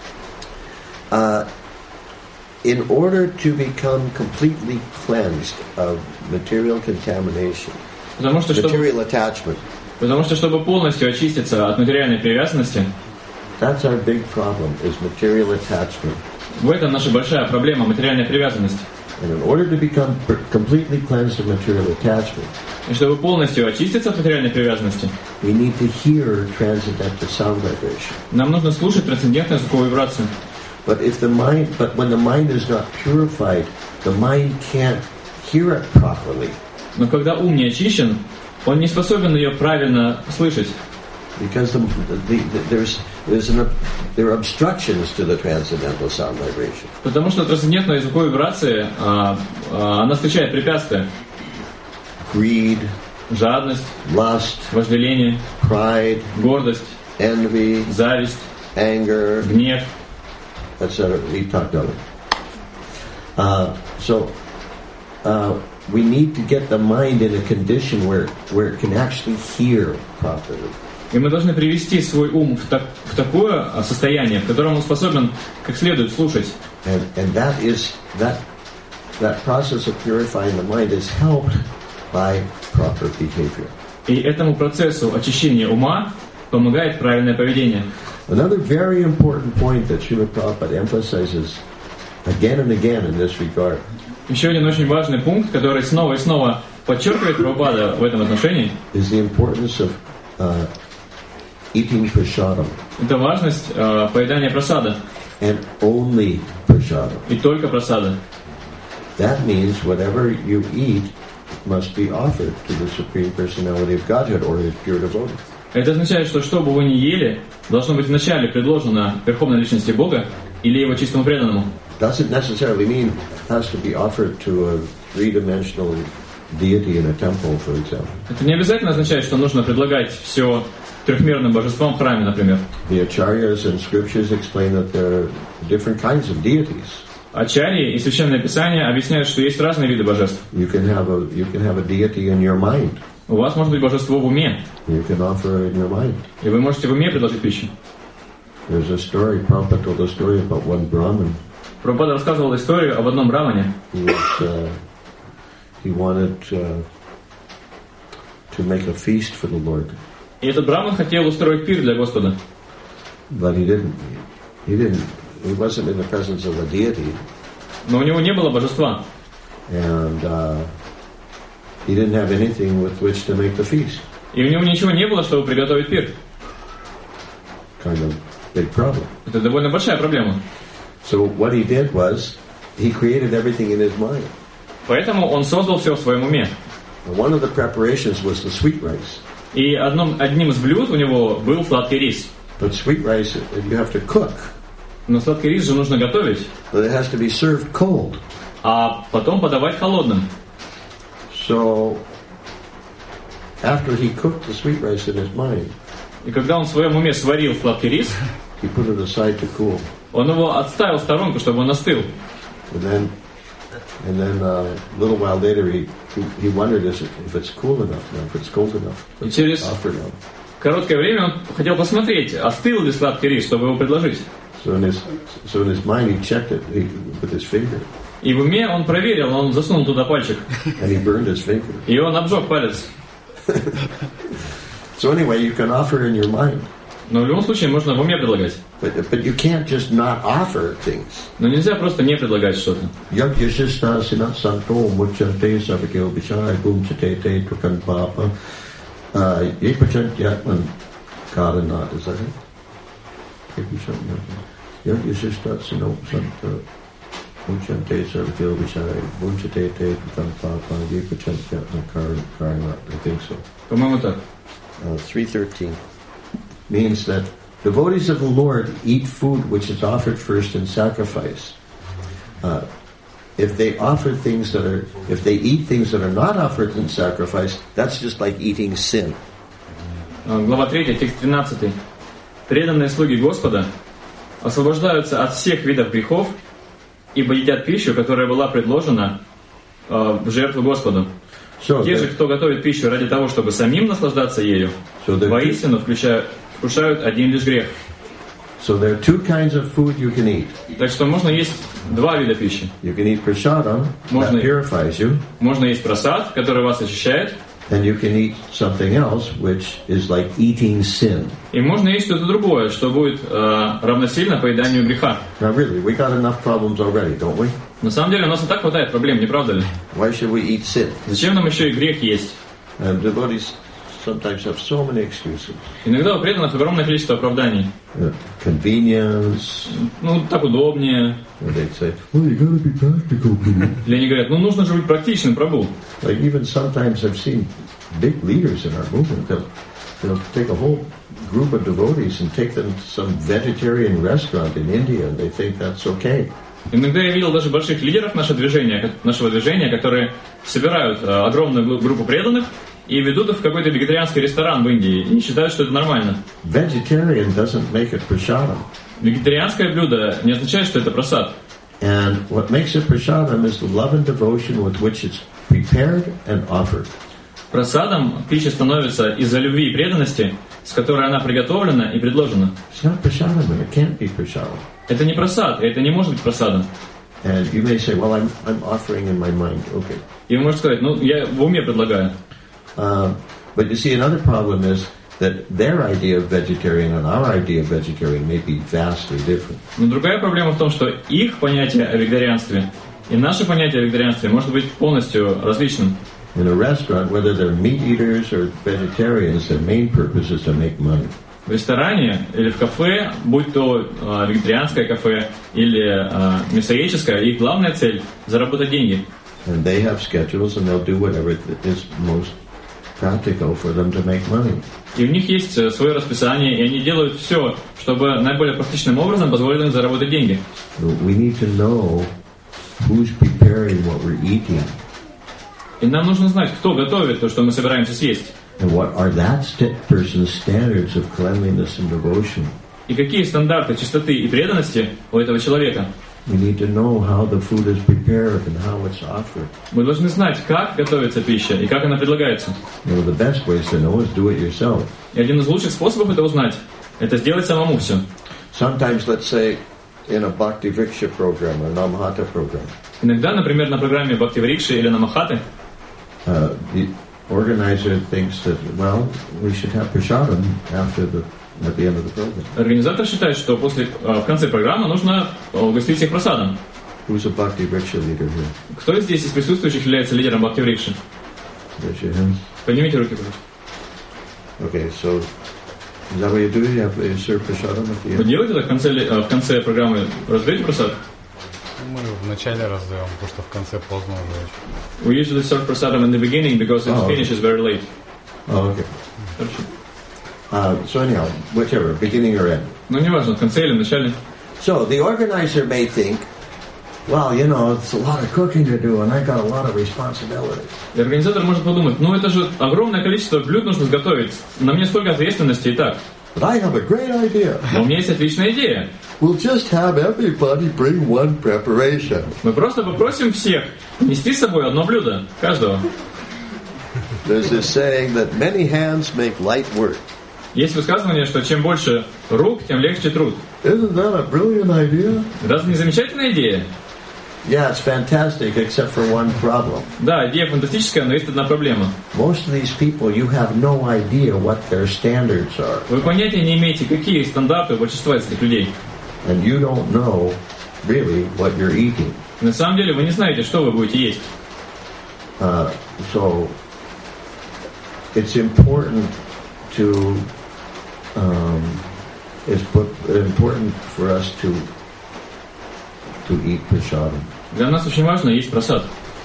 uh, in order to become completely cleansed of material contamination, потому что, material чтобы, attachment, потому что чтобы полностью очиститься от материальной привязанности, that's our big problem, is material attachment. В этом наша большая проблема, материальная привязанность. And in order to become completely cleansed of material attachment, и чтобы полностью очиститься от материальной привязанности, we need to hear transcendental sound vibration. Нам нужно слушать трансцендентную звуковую вибрацию. But if the mind, but when the mind is not purified, the mind can't hear it properly. Но когда ум не очищен, он не способен ее правильно слышать. Because the, the, the, there's there's an, there are obstructions to the transcendental sound vibration. Потому что трансцендентная звуковая вибрация, а, а, она встречает препятствия. Greed, жадность, lust, вожделение, pride, гордость, envy, зависть, anger, гнев, et cetera. We talked about it. Uh, so uh, we need to get the mind in a condition where where it can actually hear properly. И мы должны привести свой ум в, так, в такое состояние, в котором он способен как следует слушать. And, and that is that that process of purifying the mind is helped by proper behavior. И этому процессу очищения ума помогает правильное поведение. Another very important point that Srila Prabhupada emphasizes again and again in this regard. Еще один очень важный пункт, который снова и снова подчеркивает Прабхупада в этом отношении, is the importance of uh, eating prasadam. Это важность э, поедания прасада. And only prasadam. И только прасада. That means whatever you eat must be offered to the Supreme Personality of Godhead or His pure devotee. Это означает, что что бы вы ни ели, должно быть вначале предложено Верховной Личности Бога или Его чистому преданному. Doesn't necessarily mean it has to be offered to a three-dimensional deity in a temple, for example. Это не обязательно означает, что нужно предлагать все трехмерным божествам в храме, например. The acharyas and scriptures explain that there are different kinds of deities. Ачарьи и Священное Писание объясняют, что есть разные виды божеств. You can have a you can have a deity in your mind. У вас может быть божество в уме. You can offer in your mind. И вы можете в уме предложить пищу. There's a story. Prabhupada told a story about one Brahmin. Прабхупада рассказывал историю об одном брамане. He was, uh, he wanted uh, to make a feast for the Lord. И этот браман хотел устроить пир для Господа. But he didn't. He didn't. He wasn't in the presence of a deity. Но у него не было божества. And uh, he didn't have anything with which to make the feast. И у него ничего не было, чтобы приготовить пир. Kind of big problem. Это довольно большая проблема. So what he did was he created everything in his mind. Поэтому он создал все в своем уме. And one of the preparations was the sweet rice. И одном, одним из блюд у него был сладкий рис. But sweet rice you have to cook. Но сладкий рис же нужно готовить. But it has to be served cold. А потом подавать холодным. So, after he cooked the sweet rice in his mind, и когда он в своем уме сварил сладкий рис, he put it aside to cool. Он его отставил в сторонку, чтобы он остыл. And then, and then uh, a little while later, he he wondered if it's cool enough now, if it's cold enough. И через короткое время он хотел посмотреть, остыл ли сладкий рис, чтобы его предложить. So in his so in his mind, he checked it he, with his finger. И в уме он проверил, он засунул туда пальчик. And he burned his finger. И он обжег палец. So anyway, you can offer in your mind. Но в любом случае можно в уме предлагать. But, but you can't just not offer things. Но нельзя просто не предлагать что-то. По-моему, так. three thirteen means that devotees of the Lord eat food which is offered first in sacrifice. Uh, if they offer things that are, if they eat things that are not offered in sacrifice, that's just like eating sin. Глава третья, текст тринадцатый. Преданные слуги Господа освобождаются от всех видов грехов, ибо едят пищу, которая была предложена э, в жертву Господу. So Те же, кто готовит пищу ради того, чтобы самим наслаждаться ею, so воистину включают, вкушают один лишь грех. So there are two kinds of food you can eat. Так что можно есть два вида пищи. You can eat prasadam, можно, that purifies you. Можно есть прасад, который вас очищает. And you can eat something else, which is like eating sin. И можно есть что-то другое, что будет э, равносильно поеданию греха. Now really, we got enough problems already, don't we? На самом деле у нас и так хватает проблем, не правда ли? Why should we eat sin? Зачем нам еще и грех есть? And devotees sometimes have so many excuses. Иногда у преданных огромное количество оправданий. Uh, convenience. Ну, так удобнее. They say, well, you gotta be practical, Или они говорят, ну нужно же быть практичным, Прабху. Like even sometimes I've seen big leaders in our movement. They'll, they'll take a whole group of devotees and take them to some vegetarian restaurant in India, and they think that's okay. Иногда я видел даже больших лидеров нашего движения, нашего движения, которые собирают огромную группу преданных и ведут их в какой-то вегетарианский ресторан в Индии и считают, что это нормально. Vegetarian doesn't make it prasadam. Вегетарианское блюдо не означает, что это прасад. And what makes it prasadam is the love and devotion with which it's prepared and offered. Прасадом пища становится из-за любви и преданности, с которой она приготовлена и предложена. It's not prasadam, and it can't be prasadam. Это не прасад, это не может быть прасадом. And you may say, well, I'm I'm offering in my mind. Okay. И вы можете сказать, ну я в уме предлагаю. Uh, but you see, another problem is that their idea of vegetarian and our idea of vegetarian may be vastly different. Но другая проблема в том, что их понятие о вегетарианстве и наше понятие о вегетарианстве может быть полностью различным. In a restaurant, whether they're meat eaters or vegetarians, their main purpose is to make money. В ресторане или в кафе, будь то э, вегетарианское кафе или э, мясоедческое, их главная цель – заработать деньги. And they have schedules, and they'll do whatever is most practical for them to make money. И у них есть свое расписание, и они делают все, чтобы наиболее практичным образом позволить им заработать деньги. We need to know who's preparing what we're eating. И нам нужно знать, кто готовит то, что мы собираемся съесть. And what are that person's standards of cleanliness and devotion? И какие стандарты чистоты и преданности у этого человека? We need to know how the food is prepared and how it's offered. Мы должны знать, как готовится пища и как она предлагается. One of the best ways to know is do it yourself. И один из лучших способов это узнать – это сделать самому все. Sometimes, let's say, in a Bhakti Vriksha program or Namahata program. Иногда, например, на программе Бхакти Врикши или Намахаты, uh, the organizer thinks that, well, we should have prasadam after the at the end of the program. Организатор считает, что после в конце программы нужно угостить всех прасадом. Who's a Bhakti Vriksha leader here? Кто здесь из присутствующих является лидером Бхакти Врикши? Raise your hands. Поднимите руки, пожалуйста. Okay, so is that what you do? You have to serve prasadam at the end? Вы делаете это в конце в конце программы? Раздаете прасад? Мы в начале раздаем, потому что в конце поздно уже. We usually serve prasadam in the beginning because it oh, okay. finishes very late. Oh, okay. Uh, so anyhow, whichever, beginning or end. Ну, неважно, в конце или в начале. So the organizer may think, well, you know, it's a lot of cooking to do, and I got a lot of responsibility. И организатор может подумать, ну это же огромное количество блюд нужно сготовить, на мне столько ответственности и так. But I have a great idea. Но у меня есть отличная идея. We'll just have everybody bring one preparation. Мы просто попросим всех нести с собой одно блюдо, каждого. There's this saying that many hands make light work. Есть высказывание, что чем больше рук, тем легче труд. Isn't that a brilliant idea? Разве не замечательная идея? Yeah, it's fantastic, except for one problem. Да, идея фантастическая, но есть одна проблема. Most of these people, you have no idea what their standards are. Вы понятия не имеете, какие стандарты у большинства этих людей. And you don't know, really, what you're eating. На самом деле, вы не знаете, что вы будете есть. Uh, so, it's important to, um, it's important for us to to eat prasadam. Для нас очень важно есть прасад.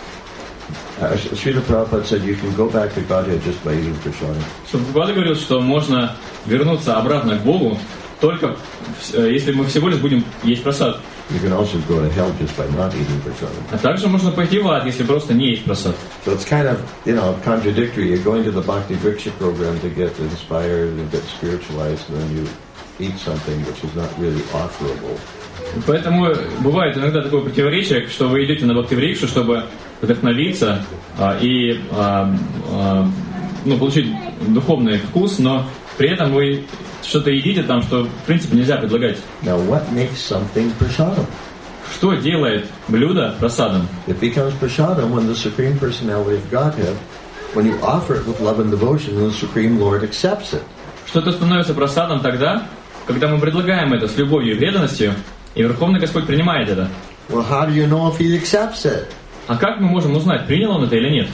Srila Prabhupada said you can go back to Godhead just by eating prasadam. Прабхупада говорил, что можно вернуться обратно к Богу только если мы всего лишь будем есть прасад. You can also go to hell just by not eating prasadam. А также можно пойти в ад, если просто не есть прасад. So it's kind of, you know, contradictory. You're going to the Bhakti Vriksha program to get inspired and get spiritualized, and then you eat something which is not really offerable. Поэтому бывает иногда такое противоречие, что вы идете на Бхакти-врикшу, чтобы вдохновиться а, и а, а, ну, получить духовный вкус, но при этом вы что-то едите там, что в принципе нельзя предлагать. Now, what makes something prasadam? Что делает блюдо прасадом? It becomes prasadam when the Supreme Personality of Godhead, when you offer it with love and devotion, and the Supreme Lord accepts it. Что-то становится прасадом тогда, когда мы предлагаем это с любовью и преданностью, и Верховный Господь принимает это. Well, how do you know if He accepts it? А как мы можем узнать, принял он это или нет?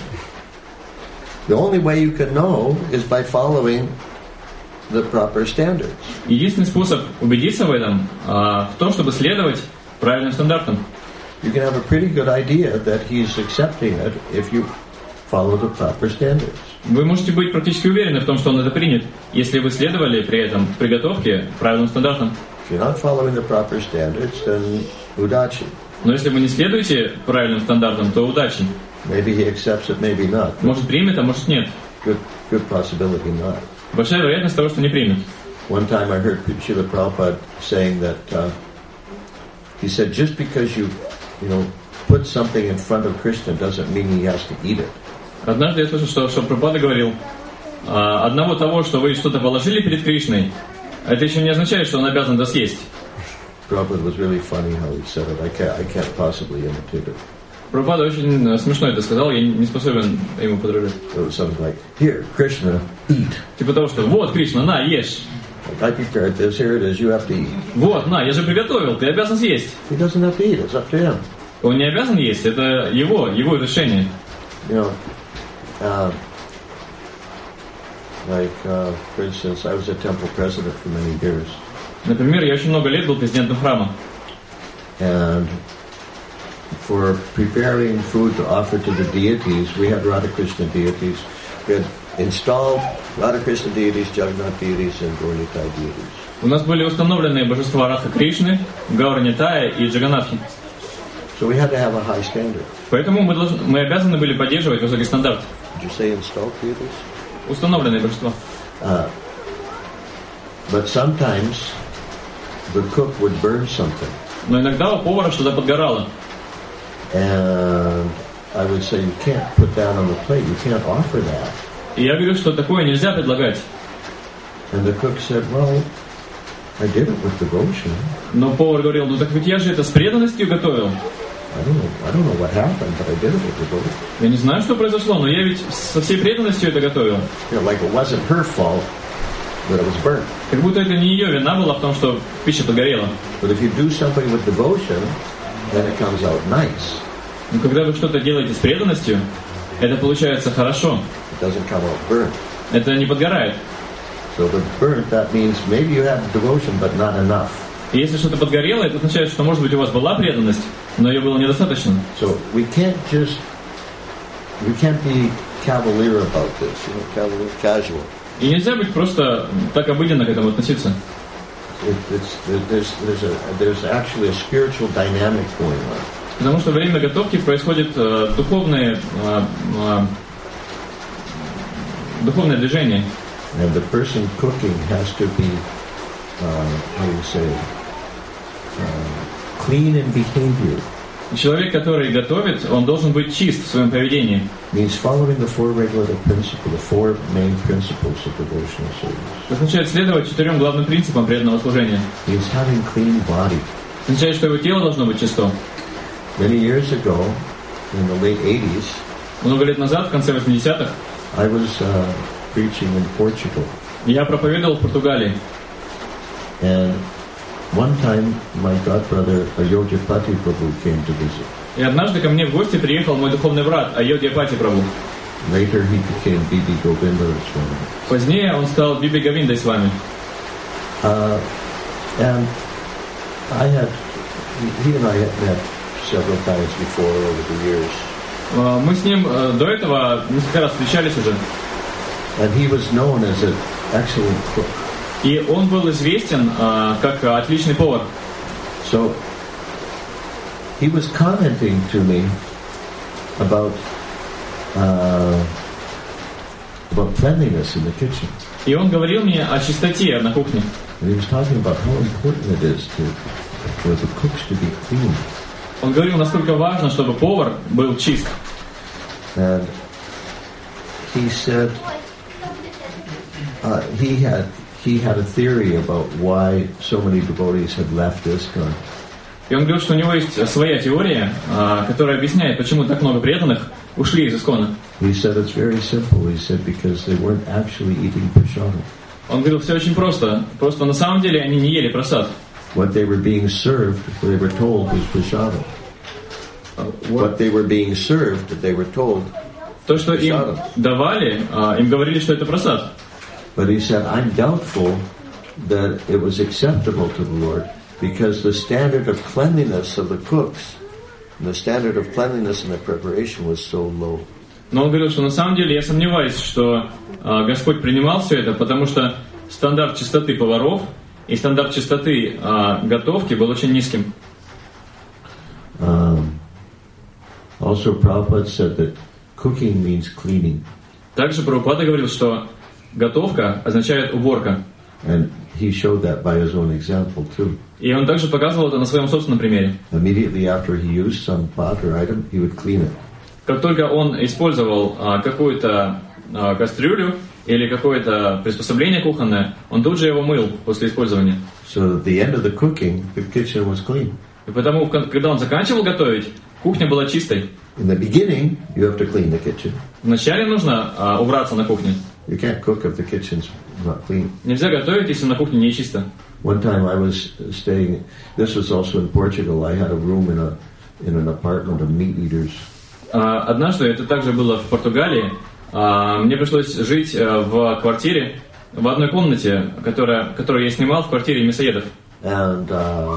The only way you can know is by following the proper standards. Единственный способ убедиться в этом а, в том, чтобы следовать правильным стандартам. You can have a pretty good idea that He's accepting it if you follow the proper standards. Вы можете быть практически уверены в том, что он это принят, если вы следовали при этом в приготовке правильным стандартам. If you're not following the proper standards, then udachi. Но если вы не следуете правильным стандартам, то удачи. Maybe He accepts it, maybe not. Может примет, а может нет. Good, good possibility not. Большая вероятность того, что не примет. One time I heard Srila Prabhupada saying that uh, he said just because you, you know, put something in front of Krishna doesn't mean he has to eat it. Однажды я слышал, что, что Прабхупада говорил, а, одного того, что вы что-то положили перед Кришной, это еще не означает, что он обязан это съесть. Prabhupada was really funny how he said it. I can't, I can't possibly imitate it. Прабхупада очень смешно это сказал, я не способен ему подражать. It was something like, here, Krishna, eat. Типа того, что вот, Кришна, на, ешь. Like, I prepared this, here it is, you have to eat. Вот, на, я же приготовил, ты обязан съесть. He doesn't have to eat, it's up to him. Он не обязан есть, это его, его решение. You know, uh, like, uh, for instance, I was a temple president for many years. Например, я очень много лет был президентом храма. And for preparing food to offer to the deities, we had Radha Krishna deities. We had installed Radha Krishna deities, Jagannath deities, and Gaura-Nitai deities. У нас были установлены божества Радха Кришны, Гаура-Нитая и Джаганатхи. So we had to have a high standard. Поэтому мы, должны, мы обязаны были поддерживать высокий стандарт. Did you say installed deities? Установленные божества. Uh, but sometimes the cook would burn something. Но иногда у повара что-то подгорало. And I would say, you can't put that on the plate. You can't offer that. И я говорю, что такое нельзя предлагать. And the cook said, well, I did it with devotion. Но повар говорил, ну так ведь я же это с преданностью готовил. I don't know, I don't know what happened, but I did it with devotion. Я не знаю, что произошло, но я ведь со всей преданностью это готовил. You know, like it wasn't her fault that it was burnt. Как будто это не ее вина была в том, что пища подгорела. But if you do something with devotion, then it comes out nice. Но когда вы что-то делаете с преданностью, это получается хорошо. It doesn't come out burnt. Это не подгорает. So the burnt, that means maybe you have devotion, but not enough. И если что-то подгорело, это означает, что, может быть, у вас была преданность, но ее было недостаточно. So we can't just, we can't be cavalier about this, you know, cavalier, casual. И нельзя быть просто так обыденно к этому относиться. it, it's, there's, there's, a, there's actually a spiritual dynamic going on. Потому что во время готовки происходит э, духовное, э, э, духовное движение. And the person cooking has to be, uh, how do you say, uh, clean in behavior. Человек, который готовит, он должен быть чист в своем поведении. Means following the four regulative principles, the four main principles of devotional service. Это означает следовать четырем главным принципам преданного служения. Means having clean body. Это означает, что его тело должно быть чисто. Many years ago, in the late eighties, много лет назад, в конце восьмидесятых, I was uh, preaching in Portugal. Я проповедовал в Португалии. And one time, my godbrother Ayodhyapati Prabhu came to visit. И однажды ко мне в гости приехал мой духовный брат Айодхьяпати Прабху. Later, he became Bibi Govinda Swami. Позднее он стал Биби Говиндой с вами. Uh, and I had, he and I had met several times before over the years. Мы с ним до этого несколько раз встречались уже. And he was known as an excellent cook. И он был известен uh, как отличный повар. So he was commenting to me about uh, about cleanliness in the kitchen. И он говорил мне о чистоте на кухне. And he was talking about how important it is to for the cooks to be clean. Он говорил, насколько важно, чтобы повар был чист. And he said uh, he had. He had a theory about why so many devotees had left ISKCON. И он говорил, что у него есть своя теория, которая объясняет, почему так много преданных ушли из ISKCON. He said it's very simple. He said because they weren't actually eating prasadam. Он говорил, все очень просто. Просто на самом деле они не ели прасад. What they were being served, what they were told, was prasadam. What they were being served, they were told. То, что им давали, им говорили, что это прасад. But he said, I'm doubtful that it was acceptable to the Lord because the standard of cleanliness of the cooks and the standard of cleanliness in the preparation was so low. Но он говорил, что на самом деле я сомневаюсь, что э, Господь принимал все это, потому что стандарт чистоты поваров и стандарт чистоты э, готовки был очень низким. Um, also, Prabhupada said that cooking means cleaning. Также Прабхупада говорил, что готовка означает уборка. And he showed that by his own example too. И он также показывал это на своем собственном примере. Immediately after he used some pot or item, he would clean it. Как только он использовал а, какую-то а, кастрюлю или какое-то приспособление кухонное, он тут же его мыл после использования. So at the end of the cooking, the kitchen was clean. И потому, когда он заканчивал готовить, кухня была чистой. In the beginning, you have to clean the kitchen. Вначале нужно а, убраться на кухне. You can't cook if the kitchen's not clean. Нельзя готовить, если на кухне не чисто. One time I was staying, this was also in Portugal, I had a room in a in an apartment of meat eaters. Однажды, это также было в Португалии, мне пришлось жить в квартире, в одной комнате, которая, которую я снимал в квартире мясоедов. And, uh,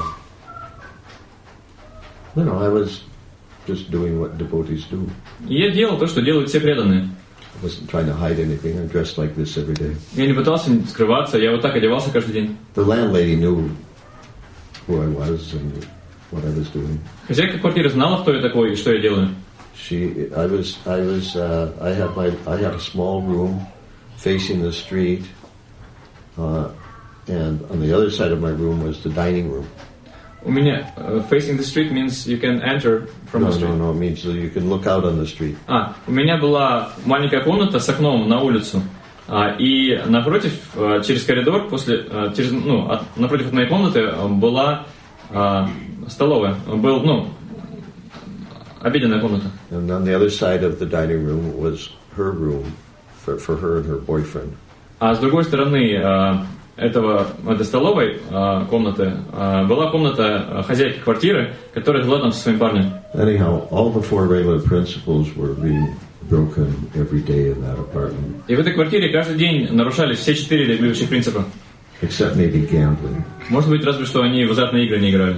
you know, I was just doing what devotees do. И я делал то, что делают все преданные. I wasn't trying to hide anything. I dressed like this every day. Я не пытался скрываться, я вот так одевался каждый день. The landlady knew who I was and what I was doing. Хозяйка квартиры знала, кто я такой и что я делаю. She, I was, I was, uh, I had my, I had a small room facing the street, uh, and on the other side of my room was the dining room. У меня uh, facing the street means you can enter from no, the street. No, no, it means you can look out on the street. А, у меня была маленькая комната с окном на улицу, а, и напротив, а, через коридор, после, а, через, ну, от, напротив от моей комнаты была а, столовая, был, ну, обеденная комната. And on the other side of the dining room was her room for, for her and her boyfriend. А с другой стороны а, этого, этой столовой а, комнаты а, была комната хозяйки квартиры, которая жила там со своим парнем. Anyhow, all the four regulative principles were being broken every day in that apartment. И в этой квартире каждый день нарушались все четыре регулирующих принципа. Except maybe gambling. Может быть, разве что они в азартные игры не играли.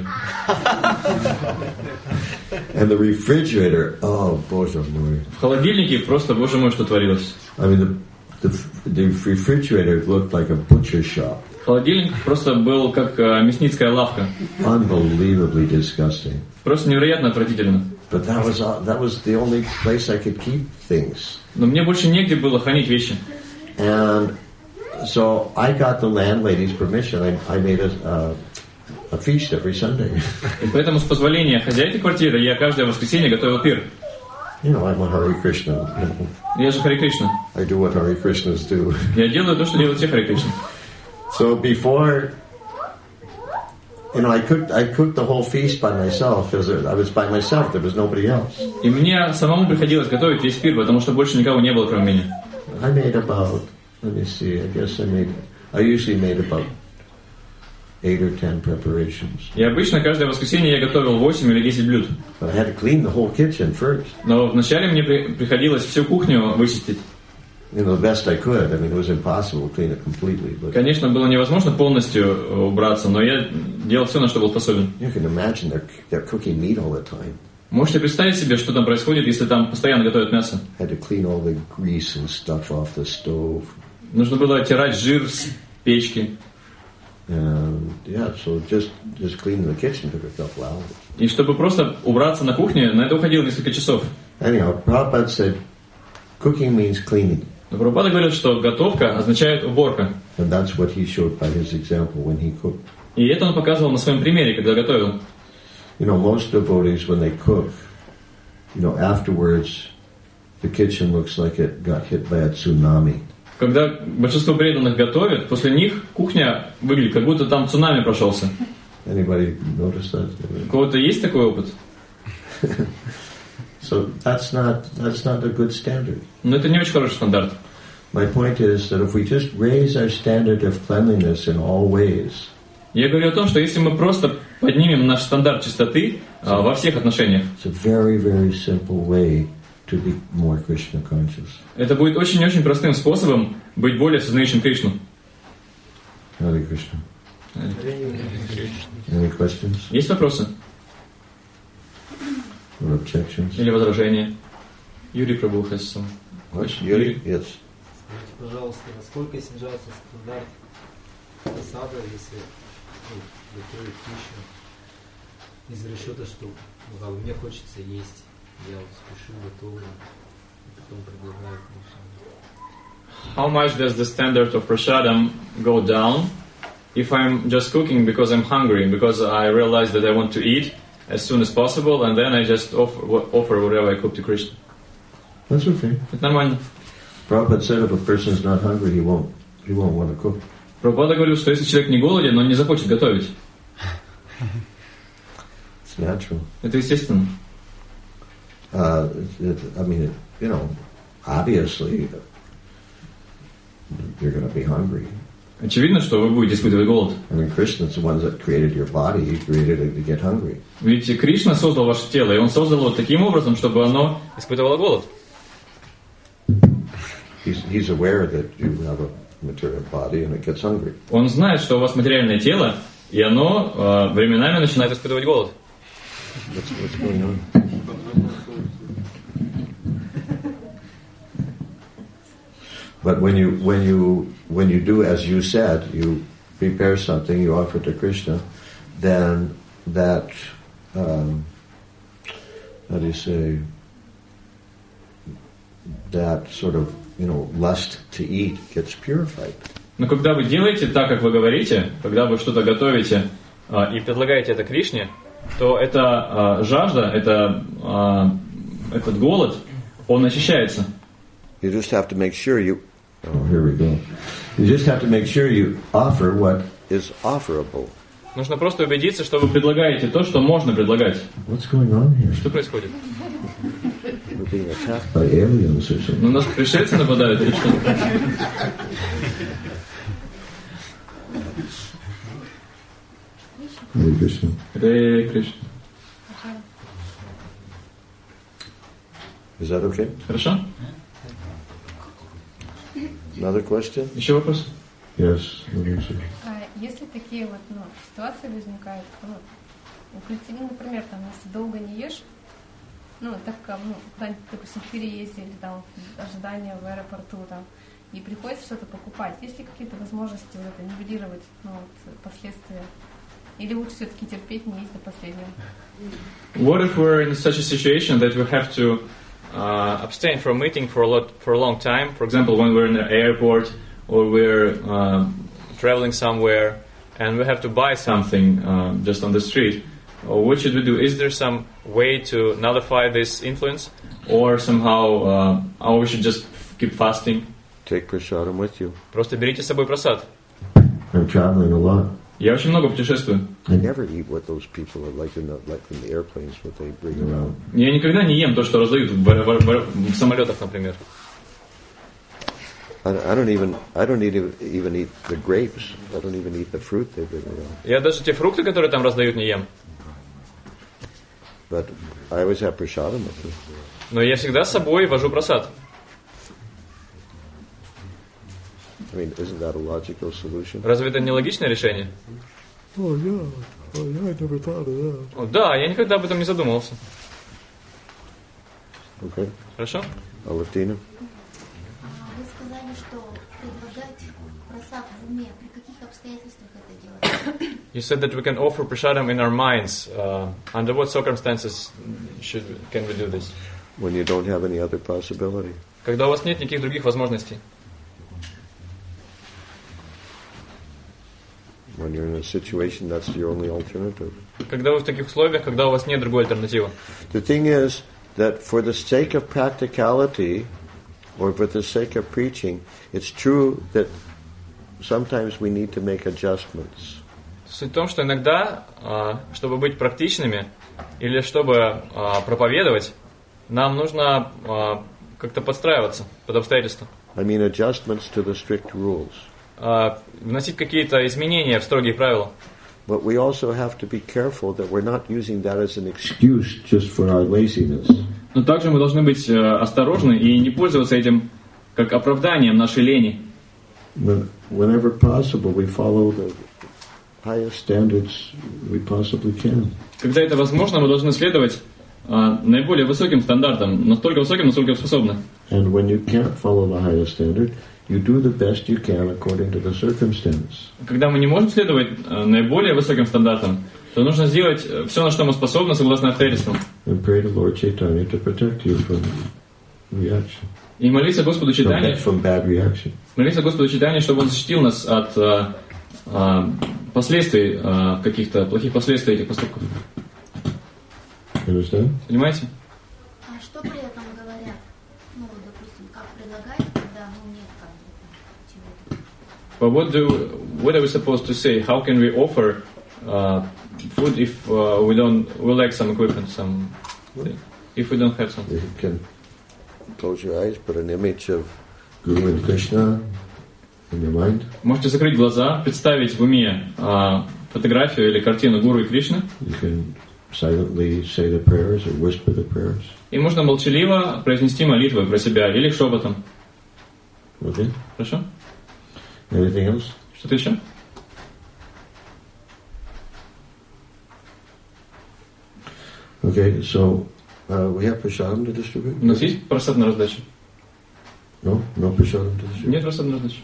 And the refrigerator, oh, боже мой. В холодильнике просто, боже мой, что творилось. I mean, the, the, the refrigerator looked like a butcher shop. Холодильник просто был как э, мясницкая лавка. Unbelievably disgusting. Просто невероятно отвратительно. But that was all, that was the only place I could keep things. Но мне больше негде было хранить вещи. And so I got the landlady's permission. I, I made a, a, a feast every Sunday. И поэтому с позволения хозяйки квартиры я каждое воскресенье готовил пир. You know, I'm a Hare Krishna. Я же Харе Кришна. I do what Hare Krishnas do. Я делаю то, что делают все Харе Кришны. So before, you know, I cooked I cooked the whole feast by myself because I was by myself. There was nobody else. И мне самому приходилось готовить весь пир, потому что больше никого не было, кроме меня. I made about, let me see, I guess I made, I usually made about eight or ten preparations. И обычно каждое воскресенье я готовил восемь или десять блюд. But I had to clean the whole kitchen first. Но вначале мне при- приходилось всю кухню вычистить. You know, the best I could. I mean, it was impossible to clean it completely. But Конечно, было невозможно полностью убраться, но я делал все, на что был способен. you can imagine they're, they're cooking meat all the time. Можете представить себе, что там происходит, если там постоянно готовят мясо? Had to clean all the grease and stuff off the stove. Нужно было оттирать жир с печки. And yeah, so just just cleaning the kitchen took a couple hours. И чтобы просто убраться на кухне, на это уходило несколько часов. Anyhow, Prabhupada said, cooking means cleaning. Но Прабхупада говорит, что готовка означает уборка. And that's what he showed by his example when he cooked. И это он показывал на своем примере, когда готовил. You know, most devotees, when they cook, you know, afterwards, the kitchen looks like it got hit by a tsunami. Когда большинство преданных готовят, после них кухня выглядит, как будто там цунами прошелся. Anybody notice that? У кого-то есть такой опыт? So that's not that's not a good standard. Но это не очень хороший стандарт. My point is that if we just raise our standard of cleanliness in all ways, Я говорю о том, что если мы просто поднимем наш стандарт чистоты а, во всех отношениях, it's a very, very simple way to be more Krishna conscious. это будет очень-очень простым способом быть более осознающим Кришну. Hare Krishna. Any questions Есть вопросы or objections? или возражения? Юрий Прабhu has some. What? Yuri? Yes. Скажите, пожалуйста, насколько снижается стандарт просада, если ну, готовить пищу из расчета, что ну, а мне хочется есть, я вот спешу, готовлю, и потом предлагаю Кришне. How much does the standard of prasadam go down if I'm just cooking because I'm hungry, because I realize that I want to eat as soon as possible, and then I just offer, offer whatever I cook to Krishna? That's okay. Это нормально. Prabhupada said if a person is not hungry, he won't he won't want to cook. Прабхупада говорил, что если человек не голоден, но он не захочет готовить. It's natural. Это естественно. Uh, it, I mean, it, you know, obviously, you're going to be hungry. Очевидно, что вы будете испытывать голод. I mean, Krishna's the one that created your body. He created it to get hungry. Ведь Кришна создал ваше тело, и Он создал его таким образом, чтобы оно испытывало голод. He's, he's aware that you have a material body and it gets hungry. Он знает, что у вас материальное тело, и оно э, временами начинает испытывать голод. What's, what's going on? But when you when you when you do as you said, you prepare something, you offer it to Krishna, then that um, how do you say that sort of you know lust to eat gets purified. Но когда вы делаете так, как вы говорите, когда вы что-то готовите э, и предлагаете это Кришне, то эта э, жажда, это, э, этот голод, он очищается. You just have to make sure you. Oh, here we go. You just have to make sure you offer what is offerable. Нужно просто убедиться, что вы предлагаете то, что можно предлагать. What's going on here? Что происходит? We're being attacked by aliens or something. Ну, нас пришельцы нападают или что? Hare Krishna. Харе Кришна. Is that okay? Хорошо? Another question? Еще вопрос? Yes. А если такие вот ну, ситуации возникают, ну, ну, например, там, если долго не ешь, ну, так как, ну, куда-нибудь, допустим, переезде или там ожидание в аэропорту, там, и приходится что-то покупать. Есть ли какие-то возможности вот это нивелировать, ну, вот, последствия? Или лучше все-таки терпеть, не есть до последнего? What if we're in such a situation that we have to uh, abstain from eating for a lot for a long time? For example, when we're in the airport or we're uh, traveling somewhere and we have to buy something uh, just on the street. What should we do? Is there some way to nullify this influence, or somehow, uh, or we should just keep fasting? Take prasadam with you. Просто берите с собой прасад. I'm traveling a lot. Я очень много путешествую. I never eat what those people are like in the like in the airplanes, what they bring around. Я никогда не ем то, что раздают в, в, в, в самолетах, например. I, I don't even I don't even even eat the grapes. I don't even eat the fruit they bring around. Я даже те фрукты, которые там раздают, не ем. But I always have prasadam with me. Но я всегда с собой вожу прасад. I mean, isn't that a logical solution? Разве это не логичное решение? Oh yeah, oh yeah, I never thought of that. О, да, я никогда об этом не задумывался. Okay. Хорошо? Aleftina? Вы сказали, что предлагать прасад в уме. При каких обстоятельствах это делать? You said that we can offer prasadam in our minds. Uh, under what circumstances should we, can we do this? When you don't have any other possibility. Когда у вас нет никаких других возможностей. When you're in a situation, that's your only alternative. Когда вы в таких условиях, когда у вас нет другой альтернативы. The thing is that for the sake of practicality, or for the sake of preaching, it's true that sometimes we need to make adjustments. Суть в том, что иногда, чтобы быть практичными или чтобы проповедовать, нам нужно как-то подстраиваться под обстоятельства. I mean adjustments to the strict rules. Вносить какие-то изменения в строгие правила. But we also have to be careful that we're not using that as an excuse just for our laziness. Но также мы должны быть осторожны и не пользоваться этим как оправданием нашей лени. When, whenever possible, we follow the highest standards we possibly can. Когда это возможно, мы должны следовать uh, наиболее высоким стандартам, настолько высоким, насколько способны. And when you can't follow the highest standard, you do the best you can according to the circumstance. Когда мы не можем следовать uh, наиболее высоким стандартам, то нужно сделать все, на что мы способны, согласно обстоятельствам. And pray to Lord Chaitanya to protect you from reaction. И молиться Господу Чайтанье, From bad reaction. молиться Господу Чайтанье, чтобы Он защитил нас от uh, uh, последствий, uh, каких-то плохих последствий этих поступков. Understand? Понимаете? А что при этом говорят? Ну, допустим, как предлагать, когда ну, нет как бы чего-то. But what do what are we supposed to say? How can we offer uh, food if uh, we don't we lack some equipment, some if we don't have some? You can close your eyes, put an image of Guru and Krishna in your mind. Можете закрыть глаза, представить в уме uh, фотографию или картину Гуру и Кришны. You can silently say the prayers or whisper the prayers. И можно молчаливо произнести молитвы про себя или шепотом. Okay. Хорошо? Anything else? Что-то еще? Okay, so uh, we have prasadam to distribute? У нас есть просад на раздачу? No? No prasadam to distribute? Нет просад на раздачу.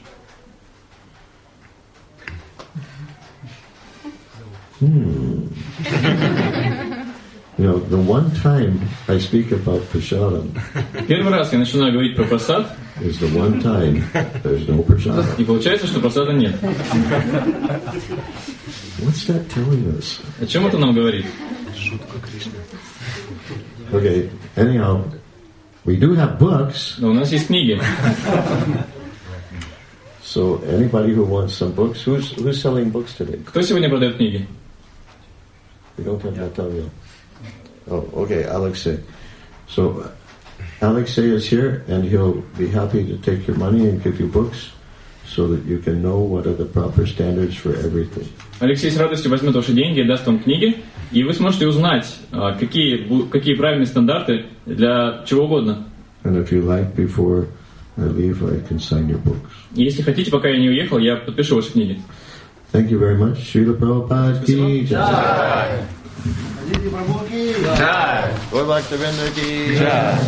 Hmm. You know, the one time I speak about prasadam Первый раз я начинаю говорить про просад, is the one time there's no prasadam. и получается, что просада нет. What's that telling us? О чем это нам говорит? Okay, anyhow, we do have books, Но у нас есть книги. so anybody who wants some books, who's who's selling books today? Кто сегодня продает книги? We don't have Natalia. Oh, okay, Alexei. So Alexei is here, and he'll be happy to take your money and give you books, so that you can know what are the proper standards for everything. Алексей с радостью возьмет ваши деньги и даст вам книги, и вы сможете узнать, какие, какие правильные стандарты для чего угодно. And if you like, before I leave, I can sign your books. И если хотите, пока я не уехал, я подпишу ваши книги. Thank you very much. Srila Prabhupada ki jai. Jai. Gaur Bhaktivinoda ki jai.